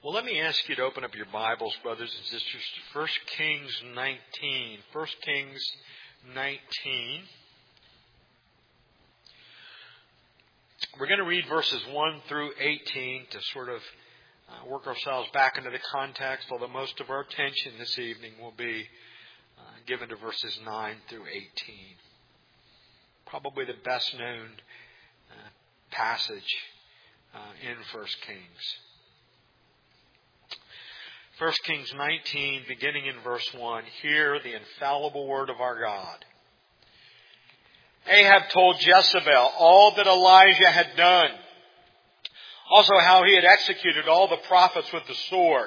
Well, let me ask you to open up your Bibles, brothers and sisters, to 1 Kings 19. 1 Kings 19. We're going to read verses 1 through 18 to sort of work ourselves back into the context, although most of our attention this evening will be given to verses 9 through 18. Probably the best known passage in 1 Kings. 1 Kings 19, beginning in verse 1, hear the infallible word of our God. Ahab told Jezebel all that Elijah had done, also how he had executed all the prophets with the sword.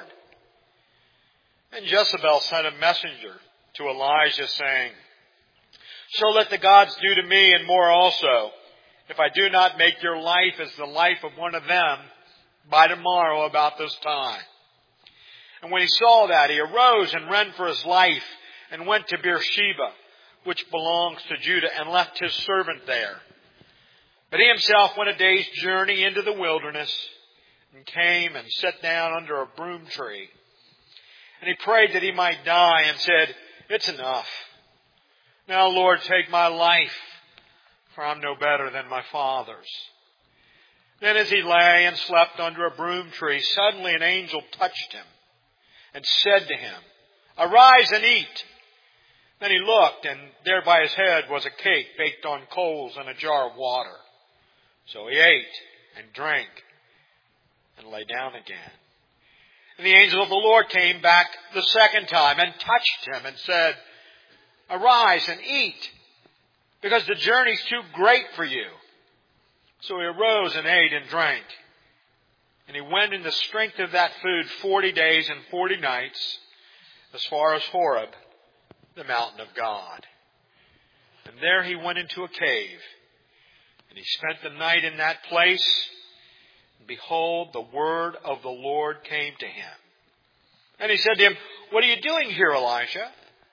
And Jezebel sent a messenger to Elijah, saying, So let the gods do to me and more also, if I do not make your life as the life of one of them by tomorrow about this time. And when he saw that, he arose and ran for his life and went to Beersheba, which belongs to Judah, and left his servant there. But he himself went a day's journey into the wilderness and came and sat down under a broom tree. And he prayed that he might die and said, It's enough. Now, Lord, take my life, for I'm no better than my fathers. Then as he lay and slept under a broom tree, suddenly an angel touched him and said to him, Arise and eat. Then he looked, and there by his head was a cake baked on coals and a jar of water. So he ate and drank and lay down again. And the angel of the Lord came back the second time and touched him and said, Arise and eat, because the journey's too great for you. So he arose and ate and drank. And he went in the strength of that food 40 days and 40 nights, as far as Horeb, the mountain of God. And there he went into a cave, and he spent the night in that place. And behold, the word of the Lord came to him. And he said to him, What are you doing here, Elijah?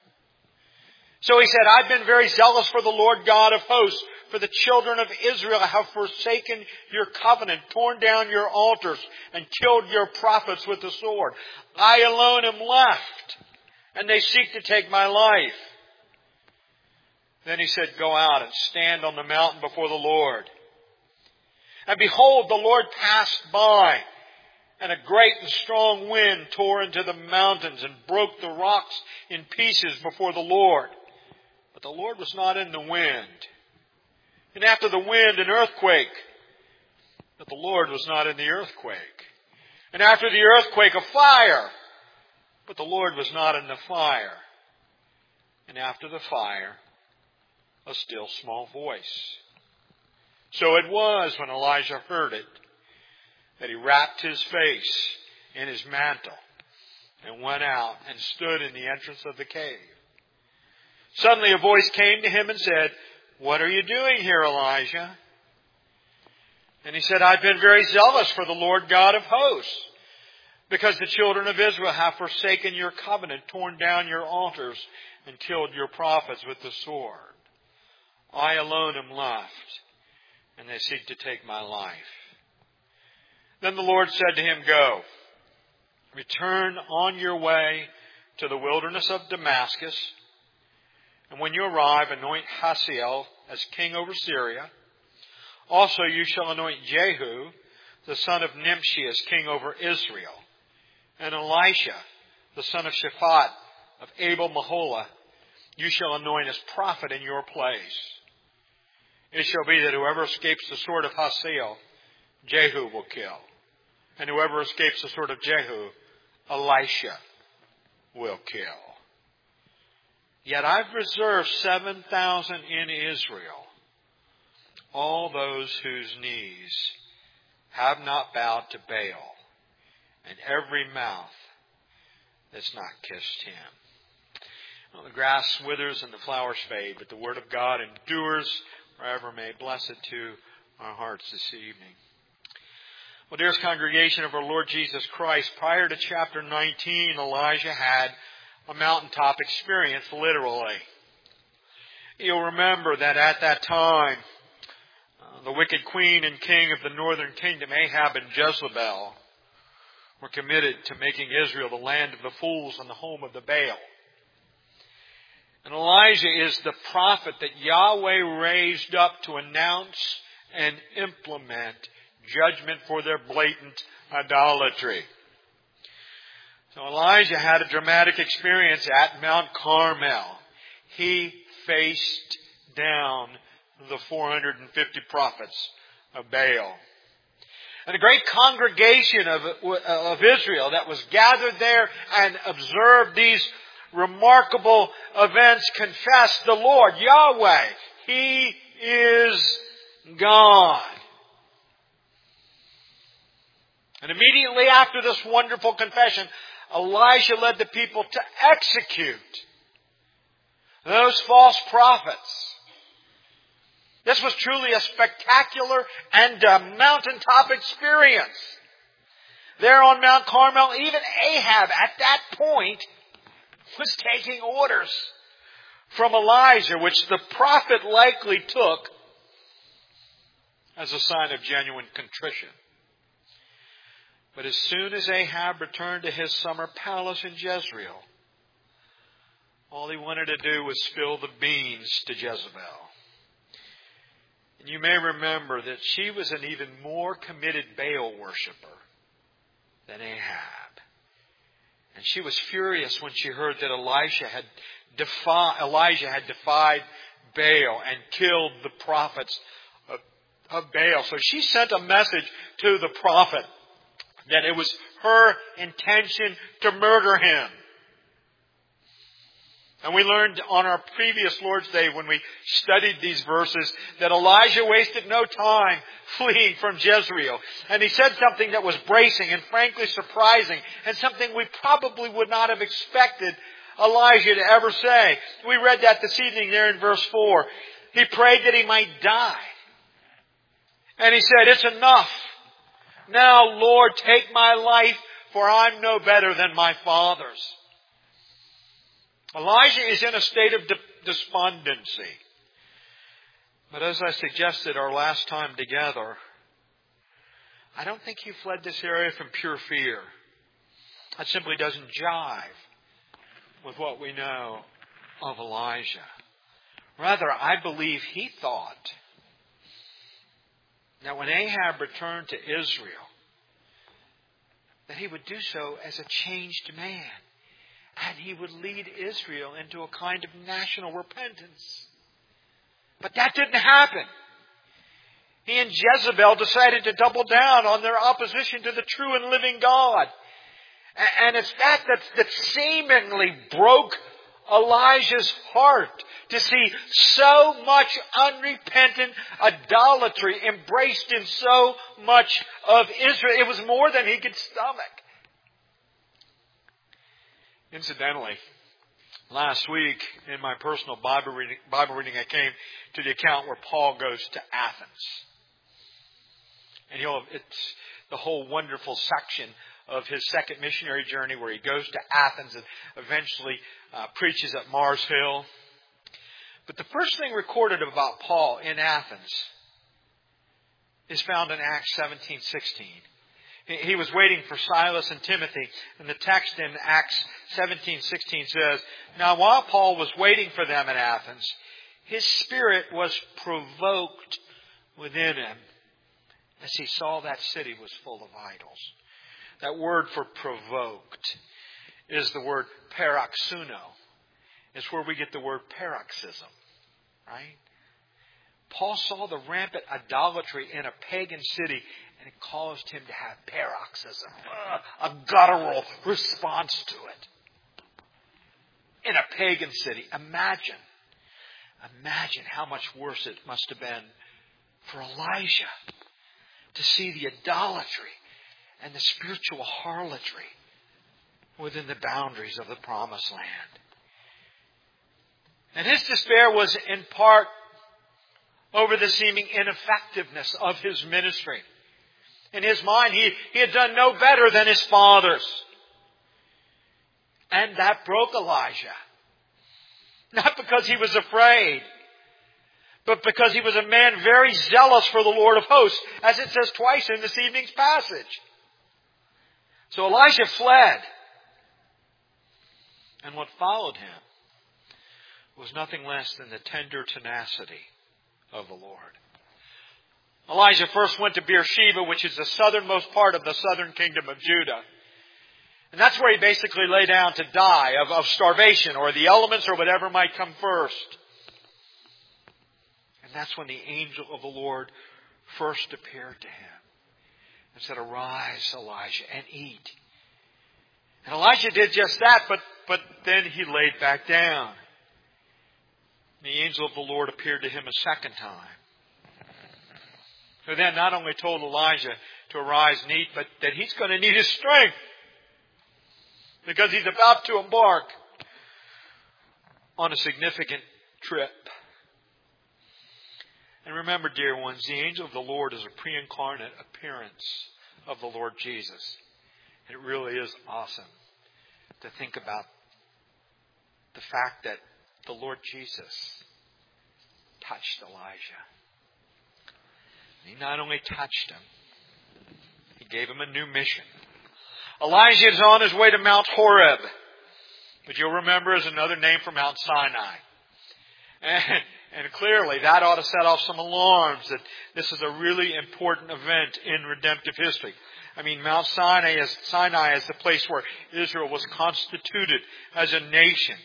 So he said, I've been very zealous for the Lord God of hosts, for the children of Israel have forsaken your covenant, torn down your altars, and killed your prophets with the sword. I alone am left, and they seek to take my life. Then he said, Go out and stand on the mountain before the Lord. And behold, the Lord passed by, and a great and strong wind tore into the mountains and broke the rocks in pieces before the Lord. But the Lord was not in the wind. And after the wind, an earthquake. But the Lord was not in the earthquake. And after the earthquake, a fire. But the Lord was not in the fire. And after the fire, a still small voice. So it was when Elijah heard it, that he wrapped his face in his mantle and went out and stood in the entrance of the cave. Suddenly a voice came to him and said, What are you doing here, Elijah? And he said, I've been very zealous for the Lord God of hosts, because the children of Israel have forsaken your covenant, torn down your altars, and killed your prophets with the sword. I alone am left, and they seek to take my life. Then the Lord said to him, Go, return on your way to the wilderness of Damascus, and when you arrive, anoint Hazael as king over Syria. Also you shall anoint Jehu, the son of Nimshi, as king over Israel. And Elisha, the son of Shaphat of Abel-Meholah, you shall anoint as prophet in your place. It shall be that whoever escapes the sword of Hazael, Jehu will kill. And whoever escapes the sword of Jehu, Elisha will kill. Yet I've reserved 7,000 in Israel, all those whose knees have not bowed to Baal, and every mouth that's not kissed him. Well, the grass withers and the flowers fade, but the word of God endures forever. May bless it to our hearts this evening. Well, dearest congregation of our Lord Jesus Christ, prior to chapter 19, Elijah had a mountaintop experience, literally. You'll remember that at that time, the wicked queen and king of the northern kingdom, Ahab and Jezebel, were committed to making Israel the land of the fools and the home of the Baal. And Elijah is the prophet that Yahweh raised up to announce and implement judgment for their blatant idolatry. So Elijah had a dramatic experience at Mount Carmel. He faced down the 450 prophets of Baal. And a great congregation of Israel that was gathered there and observed these remarkable events confessed the Lord, Yahweh. He is God. And immediately after this wonderful confession, Elijah led the people to execute those false prophets. This was truly a spectacular and a mountaintop experience. There on Mount Carmel, even Ahab at that point was taking orders from Elijah, which the prophet likely took as a sign of genuine contrition. But as soon as Ahab returned to his summer palace in Jezreel, all he wanted to do was spill the beans to Jezebel. And you may remember that she was an even more committed Baal worshiper than Ahab. And she was furious when she heard that Elijah had defied Baal and killed the prophets of Baal. So she sent a message to the prophet that it was her intention to murder him. And we learned on our previous Lord's Day when we studied these verses that Elijah wasted no time fleeing from Jezreel. And he said something that was bracing and frankly surprising and something we probably would not have expected Elijah to ever say. We read that this evening there in verse 4. He prayed that he might die. And he said, "It's enough. Now, Lord, take my life, for I'm no better than my fathers." Elijah is in a state of despondency. But as I suggested our last time together, I don't think he fled this area from pure fear. That simply doesn't jive with what we know of Elijah. Rather, I believe he thought that when Ahab returned to Israel, that he would do so as a changed man. And he would lead Israel into a kind of national repentance. But that didn't happen. He and Jezebel decided to double down on their opposition to the true and living God. And it's that seemingly broke Elijah's heart to see so much unrepentant idolatry embraced in so much of Israel. It was more than he could stomach. Incidentally, last week in my personal Bible reading, I came to the account where Paul goes to Athens. And it's the whole wonderful section of his second missionary journey where he goes to Athens and eventually preaches at Mars Hill. But the first thing recorded about Paul in Athens is found in Acts 17:16. He was waiting for Silas and Timothy. And the text in Acts 17:16 says, "Now while Paul was waiting for them in Athens, his spirit was provoked within him as he saw that city was full of idols." That word for provoked is the word paroxuno. It's where we get the word paroxysm, right? Paul saw the rampant idolatry in a pagan city, and it caused him to have paroxysm, a guttural response to it. In a pagan city, imagine how much worse it must have been for Elijah to see the idolatry and the spiritual harlotry within the boundaries of the Promised Land. And his despair was in part over the seeming ineffectiveness of his ministry. In his mind, he had done no better than his fathers. And that broke Elijah. Not because he was afraid, but because he was a man very zealous for the Lord of hosts, as it says twice in this evening's passage. So Elijah fled. And what followed him was nothing less than the tender tenacity of the Lord. Elijah first went to Beersheba, which is the southernmost part of the southern kingdom of Judah. And that's where he basically lay down to die of starvation or the elements or whatever might come first. And that's when the angel of the Lord first appeared to him and said, "Arise, Elijah, and eat." And Elijah did just that, but then he laid back down. The angel of the Lord appeared to him a second time. Who then not only told Elijah to arise and eat, but that he's going to need his strength. Because he's about to embark on a significant trip. And remember, dear ones, the angel of the Lord is a pre-incarnate appearance of the Lord Jesus. It really is awesome to think about the fact that the Lord Jesus touched Elijah. He not only touched him, he gave him a new mission. Elijah is on his way to Mount Horeb, which you'll remember is another name for Mount Sinai. And clearly that ought to set off some alarms that this is a really important event in redemptive history. I mean, Mount Sinai is the place where Israel was constituted as a nation.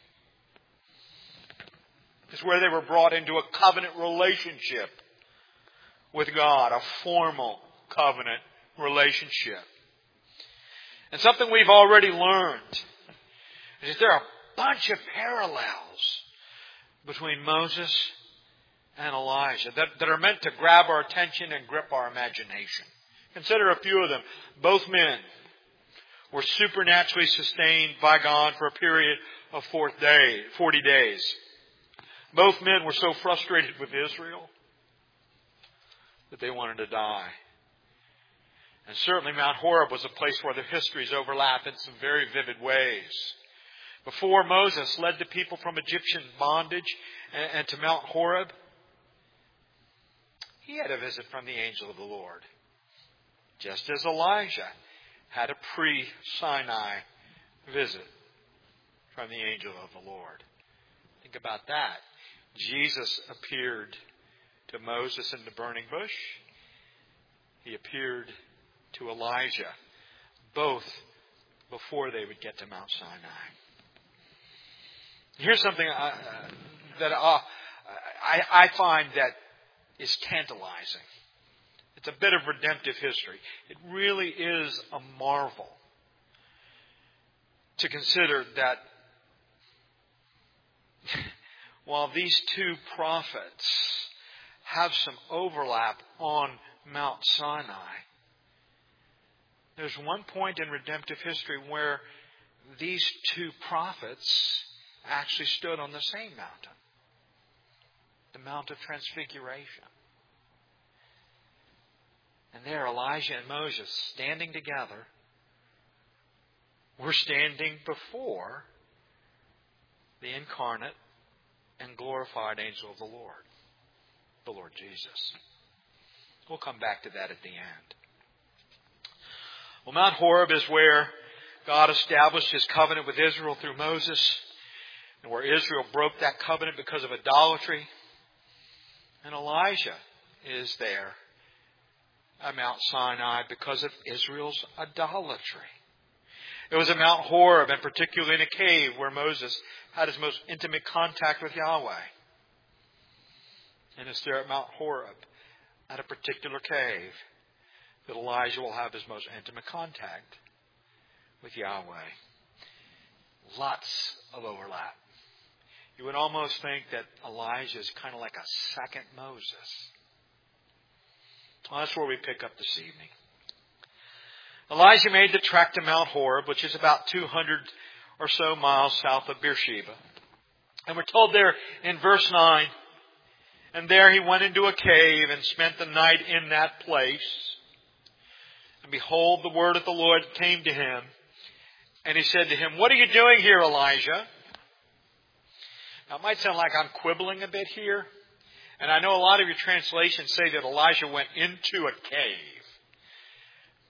It's where they were brought into a covenant relationship with God, a formal covenant relationship. And something we've already learned is that there are a bunch of parallels between Moses and Elijah that are meant to grab our attention and grip our imagination. Consider a few of them. Both men were supernaturally sustained by God for a period of 40 days. Both men were so frustrated with Israel that they wanted to die. And certainly Mount Horeb was a place where their histories overlap in some very vivid ways. Before Moses led the people from Egyptian bondage and to Mount Horeb, he had a visit from the angel of the Lord. Just as Elijah had a pre-Sinai visit from the angel of the Lord. Think about that. Jesus appeared to Moses in the burning bush. He appeared to Elijah, both before they would get to Mount Sinai. Here's something that I find that is tantalizing. It's a bit of redemptive history. It really is a marvel to consider that while these two prophets have some overlap on Mount Sinai, there's one point in redemptive history where these two prophets actually stood on the same mountain, the Mount of Transfiguration. And there Elijah and Moses, standing together, were standing before the incarnate and glorified angel of the Lord Jesus. We'll come back to that at the end. Well, Mount Horeb is where God established His covenant with Israel through Moses, and where Israel broke that covenant because of idolatry. And Elijah is there at Mount Sinai because of Israel's idolatry. It was at Mount Horeb, and particularly in a cave, where Moses had his most intimate contact with Yahweh. And it's there at Mount Horeb, at a particular cave, that Elijah will have his most intimate contact with Yahweh. Lots of overlap. You would almost think that Elijah is kind of like a second Moses. Well, that's where we pick up this evening. Elijah made the trek to Mount Horeb, which is about 200 or so miles south of Beersheba. And we're told there in verse 9, and there he went into a cave and spent the night in that place. And behold, the word of the Lord came to him. And he said to him, "What are you doing here, Elijah?" Now, it might sound like I'm quibbling a bit here. And I know a lot of your translations say that Elijah went into a cave.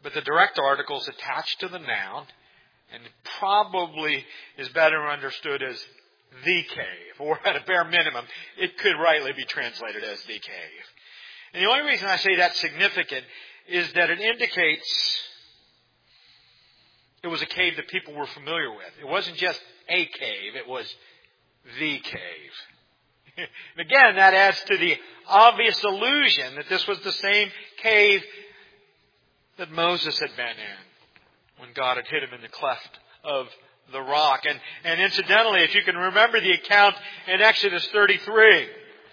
But the direct article is attached to the noun, and it probably is better understood as the cave, or at a bare minimum, it could rightly be translated as the cave. And the only reason I say that's significant is that it indicates it was a cave that people were familiar with. It wasn't just a cave, it was the cave. And again, that adds to the obvious illusion that this was the same cave that Moses had been in when God had hid him in the cleft of the rock. And incidentally, if you can remember the account in Exodus 33,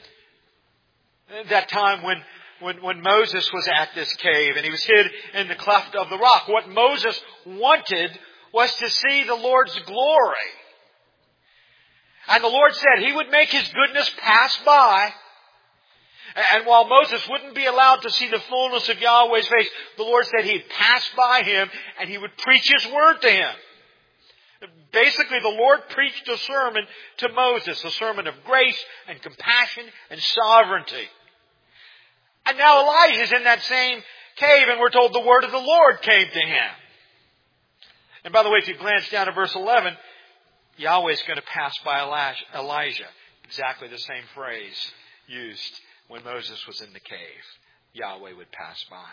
that time when Moses was at this cave and he was hid in the cleft of the rock, what Moses wanted was to see the Lord's glory. And the Lord said He would make His goodness pass by. And while Moses wouldn't be allowed to see the fullness of Yahweh's face, the Lord said He'd pass by him and He would preach His word to him. Basically, the Lord preached a sermon to Moses, a sermon of grace and compassion and sovereignty. And now Elijah's in that same cave, and we're told the word of the Lord came to him. And by the way, if you glance down to verse 11, Yahweh's going to pass by Elijah. Exactly the same phrase used when Moses was in the cave. Yahweh would pass by.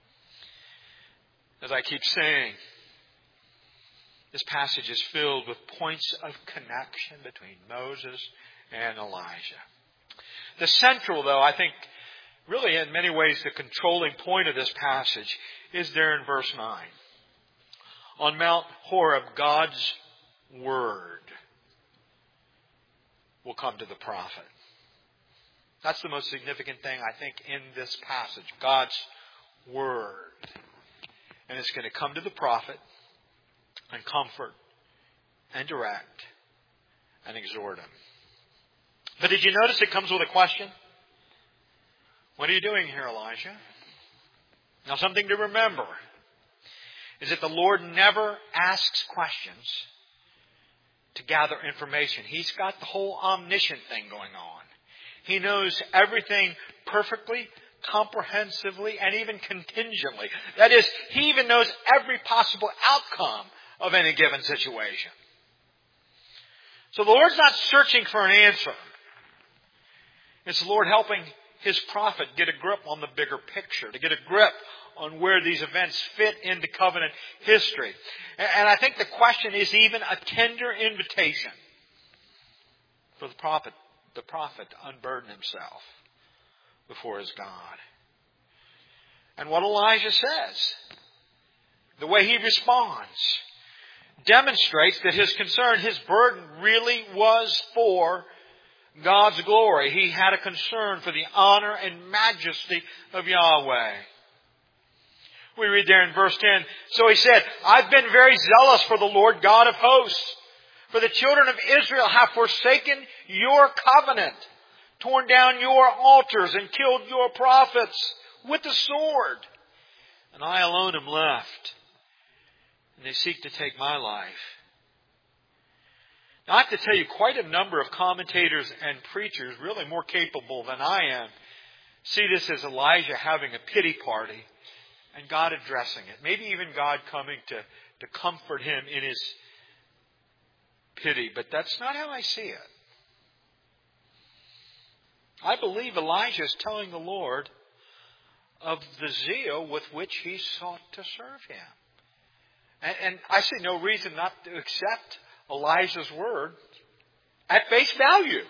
As I keep saying, this passage is filled with points of connection between Moses and Elijah. The central, though, I think, really in many ways the controlling point of this passage is there in verse 9. On Mount Horeb, God's word will come to the prophet. That's the most significant thing, I think, in this passage. God's word. And it's going to come to the prophet and comfort and direct and exhort him. But did you notice it comes with a question? What are you doing here, Elijah? Now, something to remember is that the Lord never asks questions to gather information. He's got the whole omniscient thing going on. He knows everything perfectly, comprehensively, and even contingently. That is, He even knows every possible outcome of any given situation. So the Lord's not searching for an answer. It's the Lord helping His prophet get a grip on the bigger picture, to get a grip on where these events fit into covenant history. And I think the question is even a tender invitation for the prophet to unburden himself before his God. And what Elijah says, the way he responds, demonstrates that his concern, his burden really was for God's glory. He had a concern for the honor and majesty of Yahweh. We read there in verse 10, so he said, I've been very zealous for the Lord God of hosts. For the children of Israel have forsaken your covenant, torn down your altars, and killed your prophets with the sword. And I alone am left, and they seek to take my life. Now, I have to tell you, quite a number of commentators and preachers, really more capable than I am, see this as Elijah having a pity party and God addressing it. Maybe even God coming to comfort him in his pity. But that's not how I see it. I believe Elijah is telling the Lord of the zeal with which he sought to serve him. And I see no reason not to accept Elijah's word at face value.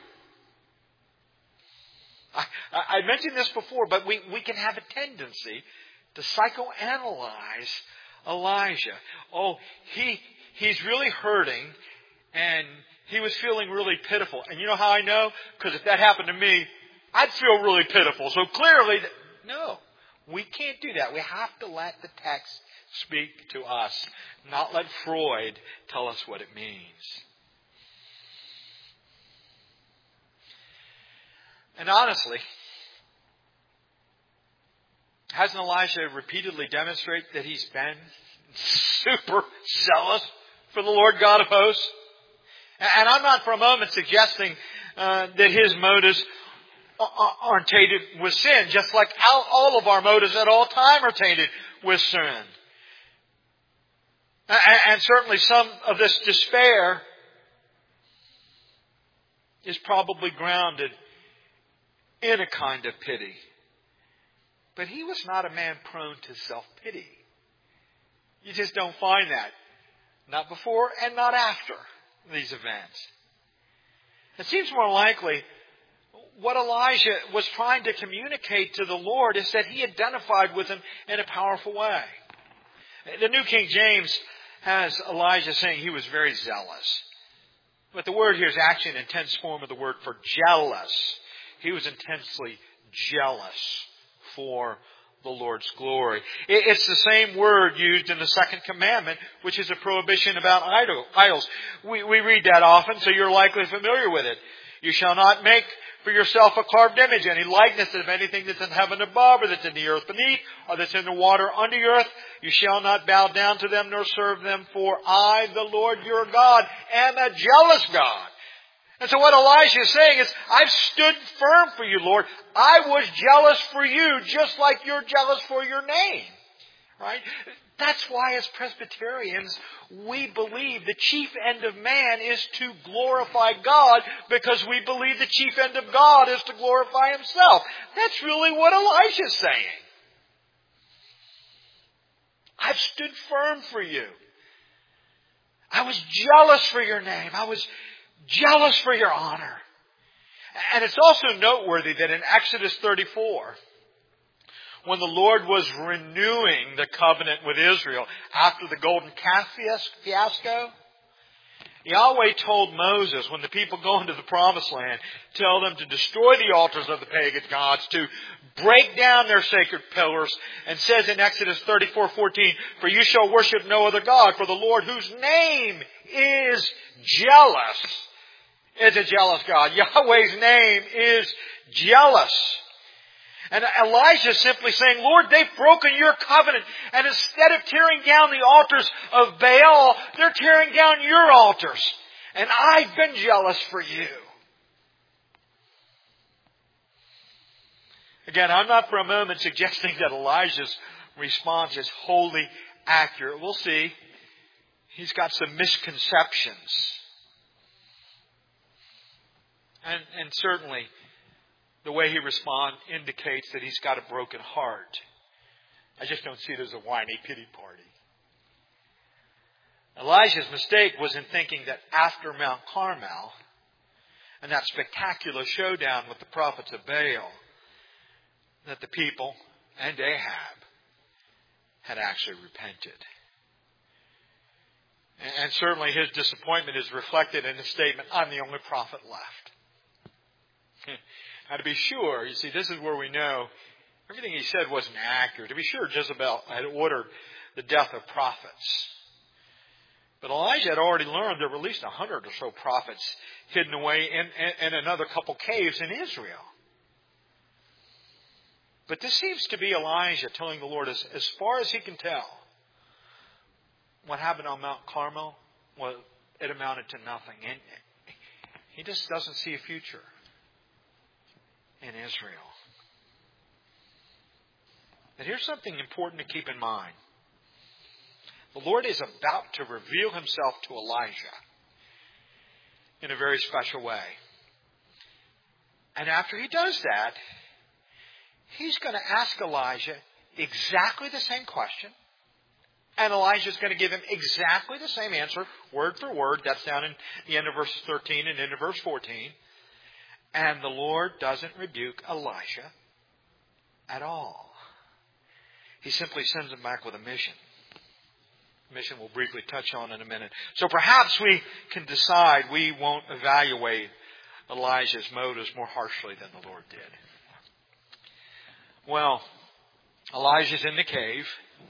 I mentioned this before, but we can have a tendency to psychoanalyze Elijah. Oh, he's really hurting, and he was feeling really pitiful. And you know how I know? Because if that happened to me, I'd feel really pitiful. So clearly, no, we can't do that. We have to let the text speak to us, not let Freud tell us what it means. And honestly, hasn't Elijah repeatedly demonstrated that he's been super zealous for the Lord God of hosts? And I'm not for a moment suggesting that his motives aren't tainted with sin, just like all of our motives at all time are tainted with sin. And certainly some of this despair is probably grounded in a kind of pity. But he was not a man prone to self-pity. You just don't find that. Not before and not after these events. It seems more likely what Elijah was trying to communicate to the Lord is that he identified with him in a powerful way. The New King James has Elijah saying he was very zealous. But the word here is actually an intense form of the word for jealous. He was intensely jealous for the Lord's glory. It's the same word used in the second commandment, which is a prohibition about idols. We read that often, so you're likely familiar with it. You shall not make for yourself a carved image, any likeness of anything that's in heaven above, or that's in the earth beneath, or that's in the water under the earth. You shall not bow down to them nor serve them, for I, the Lord your God, am a jealous God. And so what Elijah is saying is, I've stood firm for you, Lord. I was jealous for you, just like you're jealous for your name. Right? That's why as Presbyterians, we believe the chief end of man is to glorify God, because we believe the chief end of God is to glorify himself. That's really what Elijah's saying. I've stood firm for you. I was jealous for your name. I was jealous for your honor. And it's also noteworthy that in Exodus 34, when the Lord was renewing the covenant with Israel after the golden calf fiasco, Yahweh told Moses, when the people go into the promised land, tell them to destroy the altars of the pagan gods, to break down their sacred pillars, and says in Exodus 34:14, for you shall worship no other God, for the Lord whose name is jealous is a jealous God. Yahweh's name is jealous. And Elijah is simply saying, Lord, they've broken your covenant. And instead of tearing down the altars of Baal, they're tearing down your altars. And I've been jealous for you. Again, I'm not for a moment suggesting that Elijah's response is wholly accurate. We'll see. He's got some misconceptions. And certainly, the way he responds indicates that he's got a broken heart. I just don't see it as a whiny pity party. Elijah's mistake was in thinking that after Mount Carmel and that spectacular showdown with the prophets of Baal, that the people and Ahab had actually repented. And certainly his disappointment is reflected in the statement, I'm the only prophet left. Now, to be sure, you see, this is where we know everything he said wasn't accurate. To be sure, Jezebel had ordered the death of prophets. But Elijah had already learned there were at least 100 or so prophets hidden away in another couple caves in Israel. But this seems to be Elijah telling the Lord, as far as he can tell, what happened on Mount Carmel, well, it amounted to nothing. And he just doesn't see a future in Israel. And here's something important to keep in mind. The Lord is about to reveal himself to Elijah in a very special way. And after he does that, he's going to ask Elijah exactly the same question. And Elijah's going to give him exactly the same answer, word for word. That's down in the end of verse 13 and into verse 14. And the Lord doesn't rebuke Elijah at all. He simply sends him back with a mission. Mission we'll briefly touch on in a minute. So perhaps we can decide we won't evaluate Elijah's motives more harshly than the Lord did. Well, Elijah's in the cave.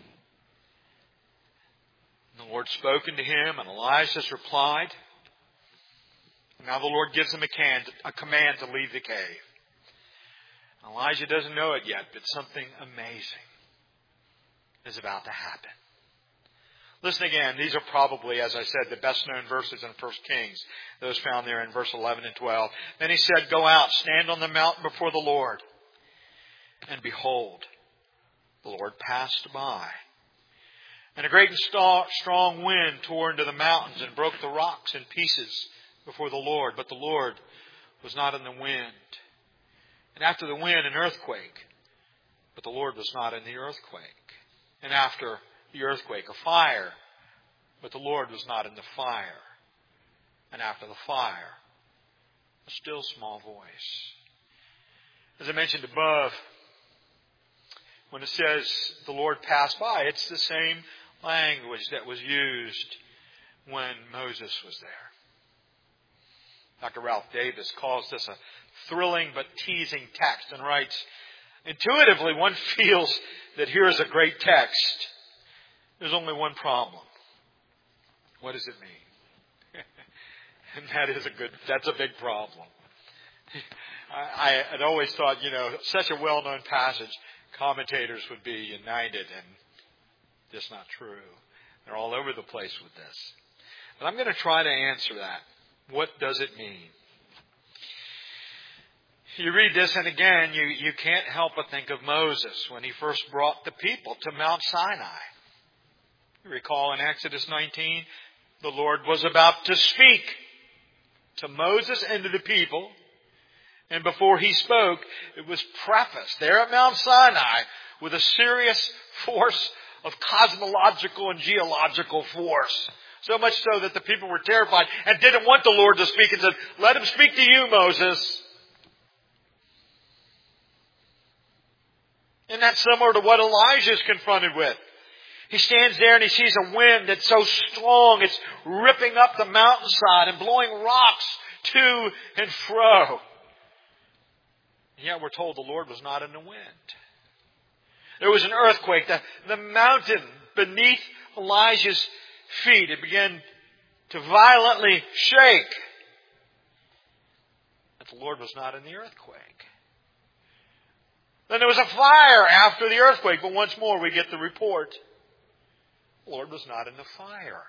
The Lord's spoken to him, and Elijah's replied. Now the Lord gives him a command to leave the cave. Elijah doesn't know it yet, but something amazing is about to happen. Listen again, these are probably, as I said, the best known verses in 1 Kings. Those found there in verse 11 and 12. Then he said, go out, stand on the mountain before the Lord. And behold, the Lord passed by. And a great and strong wind tore into the mountains and broke the rocks in pieces before the Lord. But the Lord was not in the wind. And after the wind, an earthquake. But the Lord was not in the earthquake. And after the earthquake, a fire. But the Lord was not in the fire. And after the fire, a still small voice. As I mentioned above, when it says the Lord passed by, it's the same language that was used when Moses was there. Dr. Ralph Davis calls this a thrilling but teasing text and writes, intuitively one feels that here is a great text. There's only one problem. What does it mean? And that's a big problem. I had always thought, such a well-known passage, commentators would be united, and just not true. They're all over the place with this. But I'm going to try to answer that. What does it mean? You read this, and again, you can't help but think of Moses when he first brought the people to Mount Sinai. You recall in Exodus 19, the Lord was about to speak to Moses and to the people. And before he spoke, it was prefaced there at Mount Sinai with a serious force of cosmological and geological force. So much so that the people were terrified and didn't want the Lord to speak and said, let him speak to you, Moses. And that's similar to what Elijah is confronted with. He stands there and he sees a wind that's so strong, it's ripping up the mountainside and blowing rocks to and fro. And yet we're told the Lord was not in the wind. There was an earthquake. The mountain beneath Elijah's feet, it began to violently shake. But the Lord was not in the earthquake. Then there was a fire after the earthquake. But once more we get the report. The Lord was not in the fire.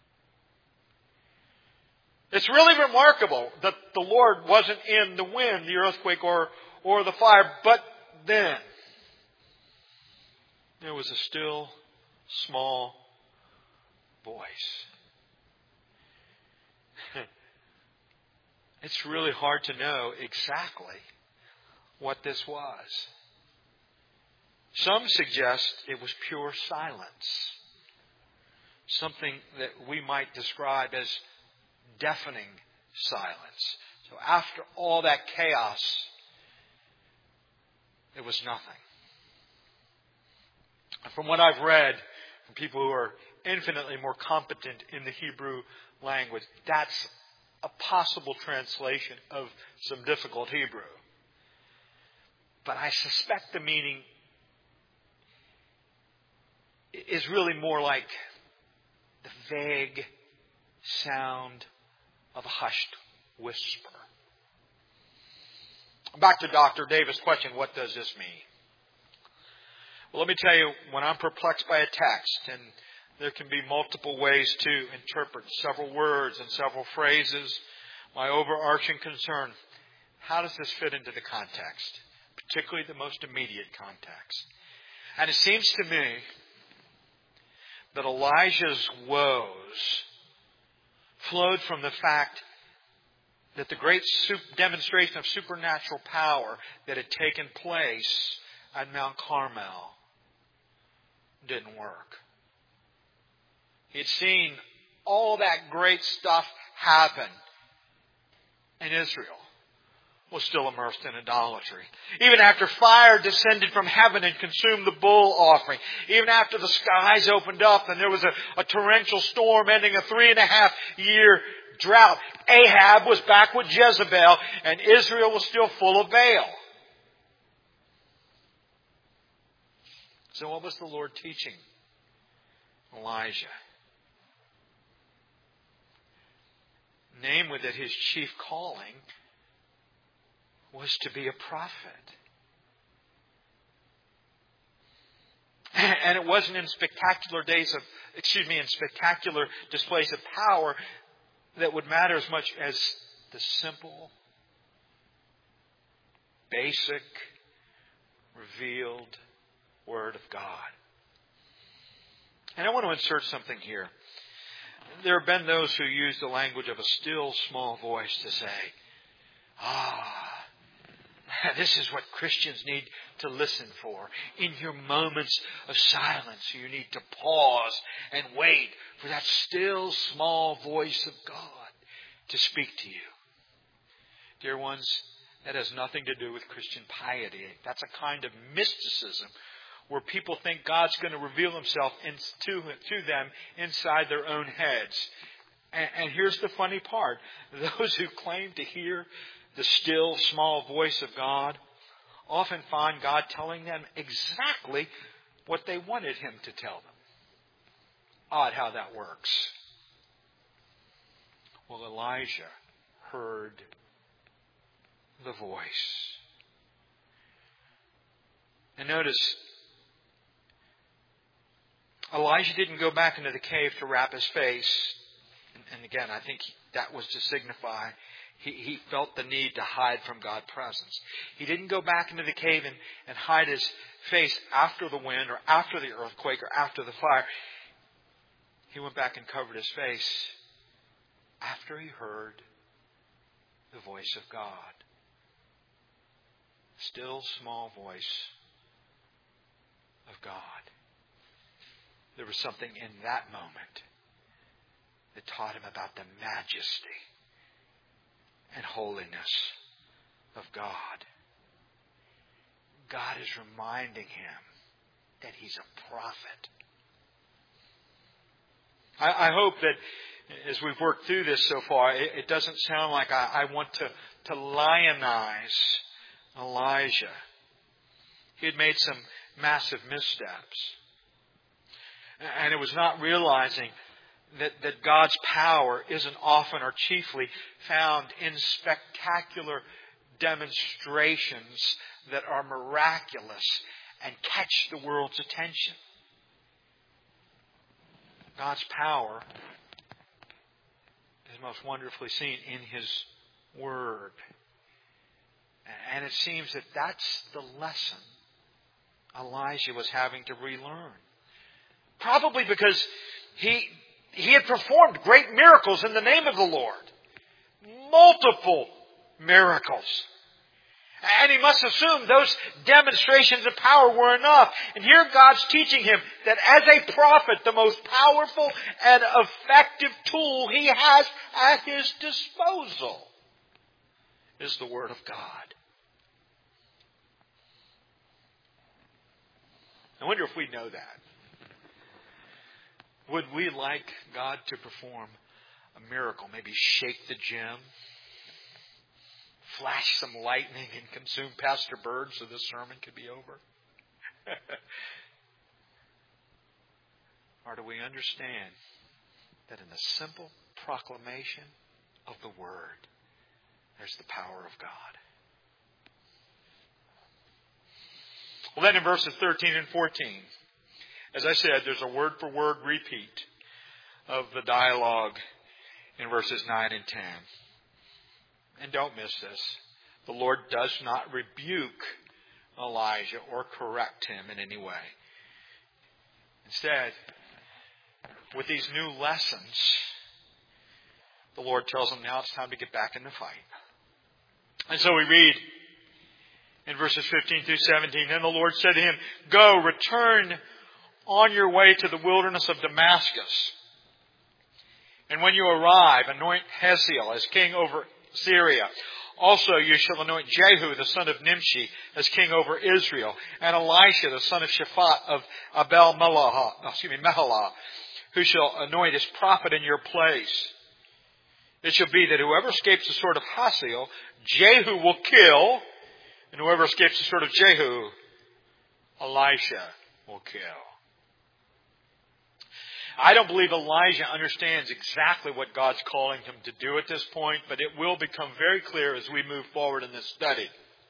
It's really remarkable that the Lord wasn't in the wind, the earthquake, or the fire. But then there was a still, small voice. It's really hard to know exactly what this was. Some suggest it was pure silence. Something that we might describe as deafening silence. So after all that chaos, it was nothing. From what I've read from people who are infinitely more competent in the Hebrew language, that's a possible translation of some difficult Hebrew. But I suspect the meaning is really more like the vague sound of a hushed whisper. Back to Dr. Davis' question, what does this mean? Well, let me tell you, when I'm perplexed by a text, and there can be multiple ways to interpret several words and several phrases, my overarching concern, how does this fit into the context? Particularly the most immediate context. And it seems to me that Elijah's woes flowed from the fact that the great demonstration of supernatural power that had taken place at Mount Carmel didn't work. He had seen all that great stuff happen, and Israel was still immersed in idolatry. Even after fire descended from heaven and consumed the bull offering. Even after the skies opened up and there was a torrential storm ending a 3.5-year drought. Ahab was back with Jezebel and Israel was still full of Baal. So what was the Lord teaching Elijah? Namely that his chief calling was to be a prophet. And it wasn't in spectacular displays of power that would matter as much as the simple, basic, revealed Word of God. And I want to insert something here. There have been those who use the language of a still small voice to say, this is what Christians need to listen for. In your moments of silence, you need to pause and wait for that still small voice of God to speak to you. Dear ones, that has nothing to do with Christian piety. That's a kind of mysticism where people think God's going to reveal Himself to them inside their own heads. And here's the funny part. Those who claim to hear the still, small voice of God often find God telling them exactly what they wanted Him to tell them. Odd how that works. Well, Elijah heard the voice. And notice, Elijah didn't go back into the cave to wrap his face. And again, I think that was to signify he felt the need to hide from God's presence. He didn't go back into the cave and hide his face after the wind or after the earthquake or after the fire. He went back and covered his face after he heard the voice of God. Still small voice of God. There was something in that moment that taught him about the majesty and holiness of God. God is reminding him that he's a prophet. I hope that as we've worked through this so far, it doesn't sound like I want to lionize Elijah. He had made some massive missteps. And it was not realizing that God's power isn't often or chiefly found in spectacular demonstrations that are miraculous and catch the world's attention. God's power is most wonderfully seen in His Word. And it seems that that's the lesson Elijah was having to relearn. Probably because he had performed great miracles in the name of the Lord. Multiple miracles. And he must assume those demonstrations of power were enough. And here God's teaching him that as a prophet, the most powerful and effective tool he has at his disposal is the Word of God. I wonder if we know that. Would we like God to perform a miracle? Maybe shake the gem, flash some lightning, and consume Pastor Bird so this sermon could be over? Or do we understand that in the simple proclamation of the Word, there's the power of God? Well, then in verses 13 and 14, as I said, there's a word-for-word repeat of the dialogue in verses 9 and 10. And don't miss this. The Lord does not rebuke Elijah or correct him in any way. Instead, with these new lessons, the Lord tells him now it's time to get back in the fight. And so we read in verses 15 through 17, "Then the Lord said to him, 'Go, return on your way to the wilderness of Damascus. And when you arrive, anoint Hazael as king over Syria. Also you shall anoint Jehu, the son of Nimshi, as king over Israel, and Elisha, the son of Shaphat of Mehalah, who shall anoint as prophet in your place. It shall be that whoever escapes the sword of Hazael, Jehu will kill, and whoever escapes the sword of Jehu, Elisha will kill.'" I don't believe Elijah understands exactly what God's calling him to do at this point, but it will become very clear as we move forward in this study.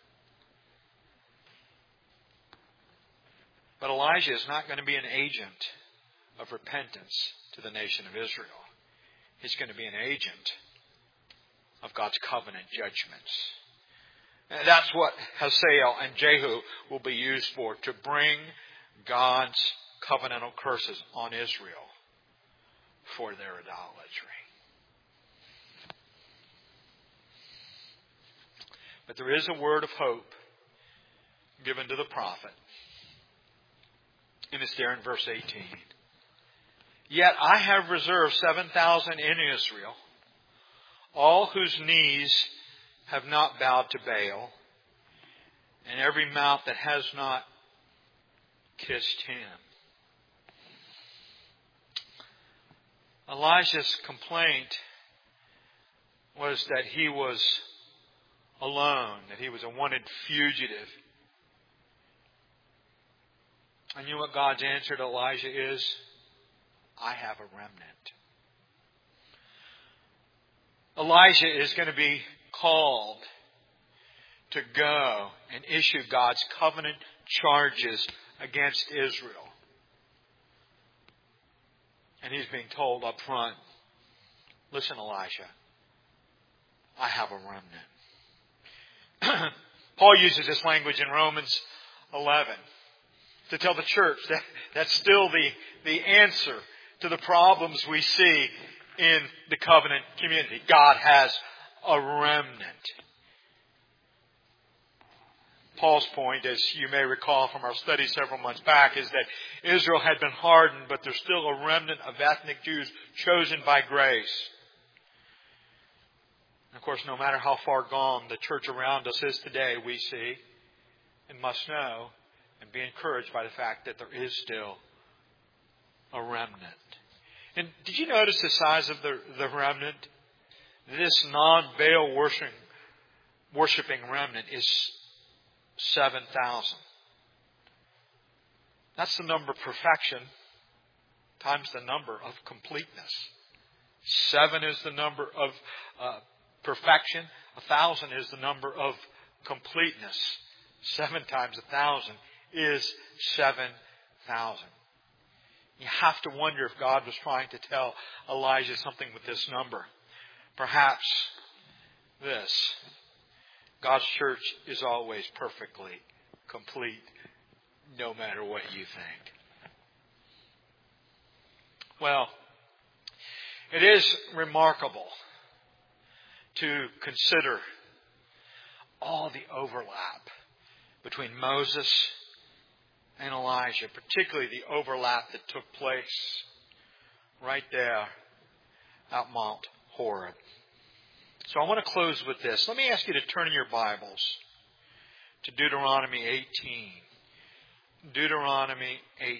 But Elijah is not going to be an agent of repentance to the nation of Israel. He's going to be an agent of God's covenant judgments. And that's what Hazael and Jehu will be used for, to bring God's covenantal curses on Israel for their idolatry. But there is a word of hope given to the prophet. And it's there in verse 18. Yet I have reserved 7,000 in Israel, all whose knees have not bowed to Baal, and every mouth that has not kissed him. Elijah's complaint was that he was alone, that he was a wanted fugitive. And you know what God's answer to Elijah is? I have a remnant. Elijah is going to be called to go and issue God's covenant charges against Israel. And he's being told up front, listen, Elijah, I have a remnant. Paul uses this language in Romans 11 to tell the church that that's still the answer to the problems we see in the covenant community. God has a remnant. Paul's point, as you may recall from our study several months back, is that Israel had been hardened, but there's still a remnant of ethnic Jews chosen by grace. And of course, no matter how far gone the church around us is today, we see and must know and be encouraged by the fact that there is still a remnant. And did you notice the size of the remnant? This non-Baal worshiping remnant is 7,000. That's the number of perfection times the number of completeness. 7 is the number of perfection. 1,000 is the number of completeness. 7 times 1,000 is 7,000. You have to wonder if God was trying to tell Elijah something with this number. Perhaps this. God's church is always perfectly complete, no matter what you think. Well, it is remarkable to consider all the overlap between Moses and Elijah, particularly the overlap that took place right there at Mount Horeb. So I want to close with this. Let me ask you to turn in your Bibles to Deuteronomy 18. Deuteronomy 18.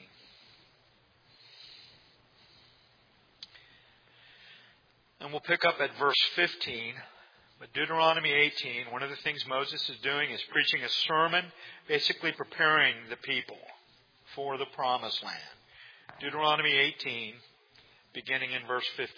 And we'll pick up at verse 15. But Deuteronomy 18, one of the things Moses is doing is preaching a sermon, basically preparing the people for the promised land. Deuteronomy 18, beginning in verse 15.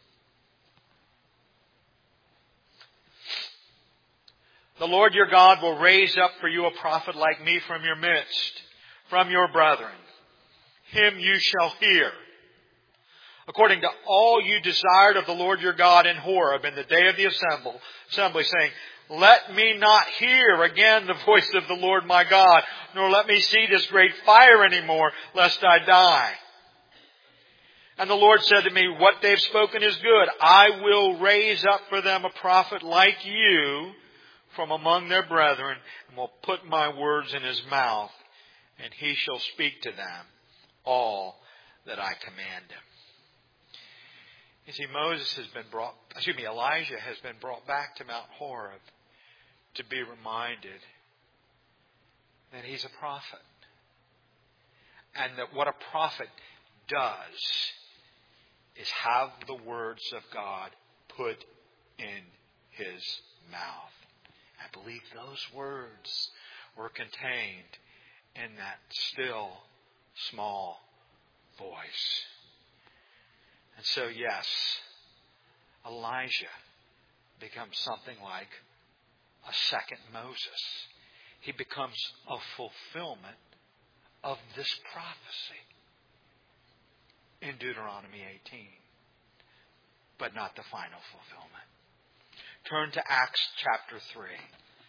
The Lord your God will raise up for you a prophet like me from your midst, from your brethren. Him you shall hear. According to all you desired of the Lord your God in Horeb in the day of the assembly, saying, let me not hear again the voice of the Lord my God, nor let me see this great fire anymore, lest I die. And the Lord said to me, what they've spoken is good. I will raise up for them a prophet like you from among their brethren, and will put my words in his mouth, and he shall speak to them all that I command him. You see, Elijah has been brought back to Mount Horeb to be reminded that he's a prophet. And that what a prophet does is have the words of God put in his mouth. I believe those words were contained in that still, small voice. And so, yes, Elijah becomes something like a second Moses. He becomes a fulfillment of this prophecy in Deuteronomy 18, but not the final fulfillment. Turn to Acts chapter 3.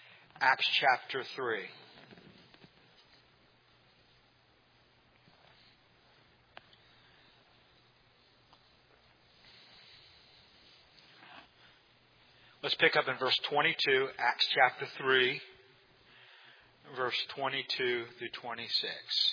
Acts chapter 3. Let's pick up in verse 22, Acts chapter 3, verse 22 through 26.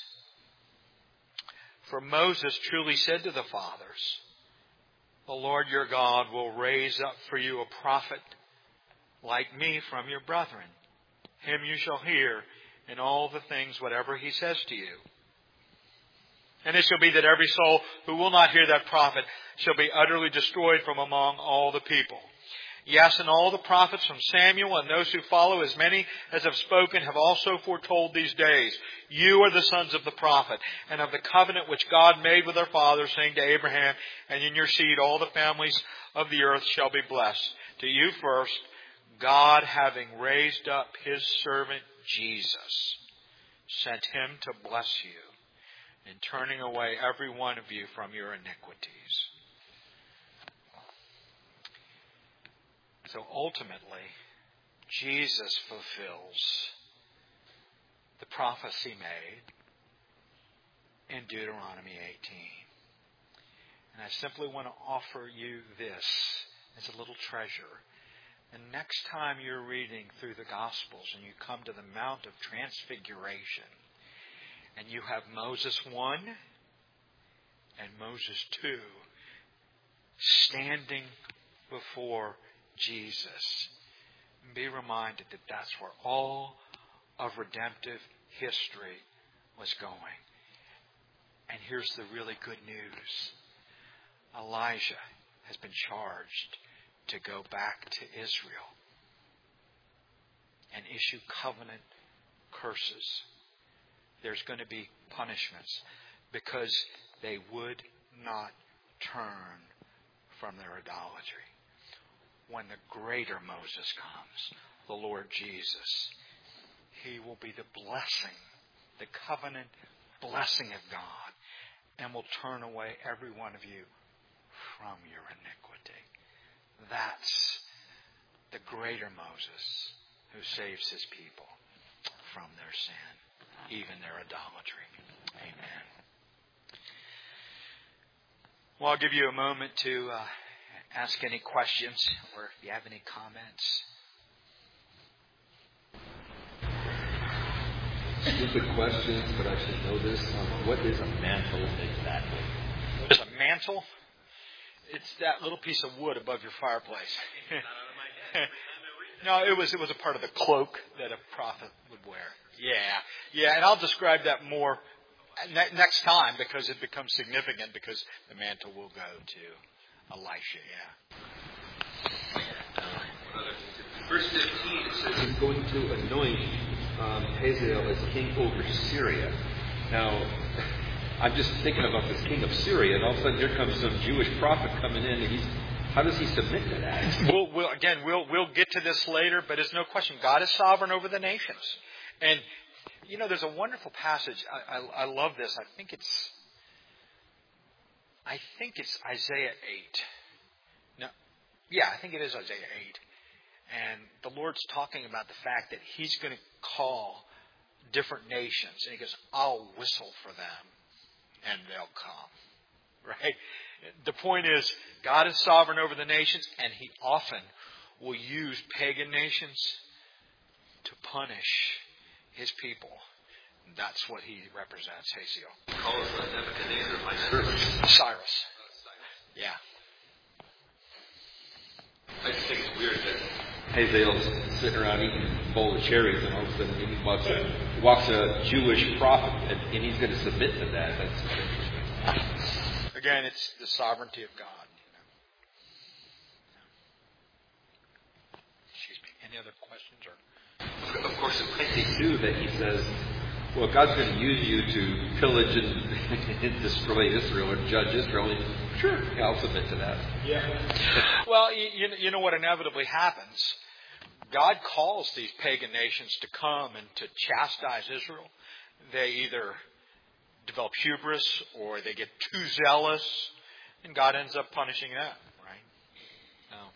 For Moses truly said to the fathers, the Lord your God will raise up for you a prophet like me from your brethren. Him you shall hear in all the things whatever he says to you. And it shall be that every soul who will not hear that prophet shall be utterly destroyed from among all the people. Yes, and all the prophets from Samuel and those who follow, as many as have spoken, have also foretold these days. You are the sons of the prophet, and of the covenant which God made with our fathers, saying to Abraham, and in your seed all the families of the earth shall be blessed. To you first, God, having raised up his servant Jesus, sent him to bless you, in turning away every one of you from your iniquities. So ultimately, Jesus fulfills the prophecy made in Deuteronomy 18. And I simply want to offer you this as a little treasure. And next time you're reading through the Gospels and you come to the Mount of Transfiguration, and you have Moses 1 and Moses 2 standing before Jesus, be reminded that that's where all of redemptive history was going. And here's the really good news. Elijah has been charged to go back to Israel and issue covenant curses. There's going to be punishments because they would not turn from their idolatry. When the greater Moses comes, the Lord Jesus, he will be the blessing, the covenant blessing of God, and will turn away every one of you from your iniquity. That's the greater Moses who saves his people from their sin, even their idolatry. Amen. Well, I'll give you a moment to ask any questions, or if you have any comments. Stupid questions, but I should know this. What is a mantle exactly? What is a mantle? It's that little piece of wood above your fireplace. No, it was a part of the cloak that a prophet would wear. Yeah, and I'll describe that more next time because it becomes significant because the mantle will go to Elisha. Verse 15, it says he's going to anoint Hazael as king over Syria. Now, I'm just thinking about this king of Syria, and all of a sudden here comes some Jewish prophet coming in, and how does he submit to that? We'll get to this later, but there's no question God is sovereign over the nations. And, there's a wonderful passage. I love this. I think it's Isaiah 8. I think it is Isaiah 8. And the Lord's talking about the fact that he's going to call different nations. And he goes, I'll whistle for them and they'll come. Right? The point is, God is sovereign over the nations, and he often will use pagan nations to punish his people. That's what he represents, Hazael. He calls Nebuchadnezzar my servant. Cyrus. Yeah. I just think it's weird that Hazael's sitting around eating a bowl of cherries, and all of a sudden he walks a Jewish prophet, and he's going to submit to that. That's interesting. Again, it's the sovereignty of God. Excuse me. Any other questions? Of course, it might be too that he says, well, God's going to use you to pillage and destroy Israel or judge Israel. And sure, I'll submit to that. Yeah. Well, you know what inevitably happens? God calls these pagan nations to come and to chastise Israel. They either develop hubris or they get too zealous, and God ends up punishing them. Right? No.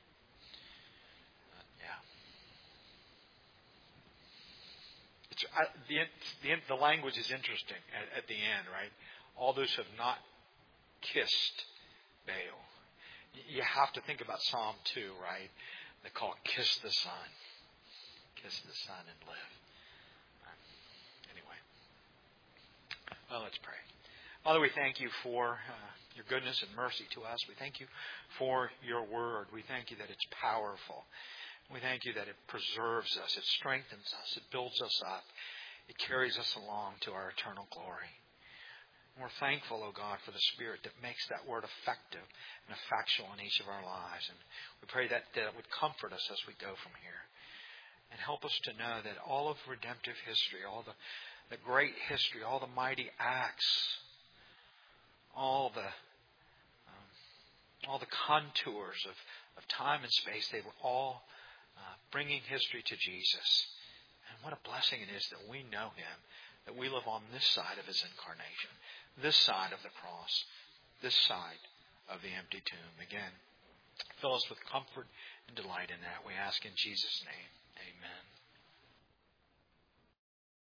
The language is interesting at the end, right? All those who have not kissed Baal. You have to think about Psalm 2, right? They call it kiss the Son. Kiss the Son and live. Anyway. Well, let's pray. Father, we thank you for your goodness and mercy to us. We thank you for your word. We thank you that it's powerful. We thank you that it preserves us. It strengthens us. It builds us up. It carries us along to our eternal glory. And we're thankful, O God, for the Spirit that makes that word effective and effectual in each of our lives. And we pray that it would comfort us as we go from here. And help us to know that all of redemptive history, all the great history, all the mighty acts, all the contours of time and space, they were all bringing history to Jesus. And what a blessing it is that we know Him, that we live on this side of His incarnation, this side of the cross, this side of the empty tomb. Again, fill us with comfort and delight in that. We ask in Jesus' name.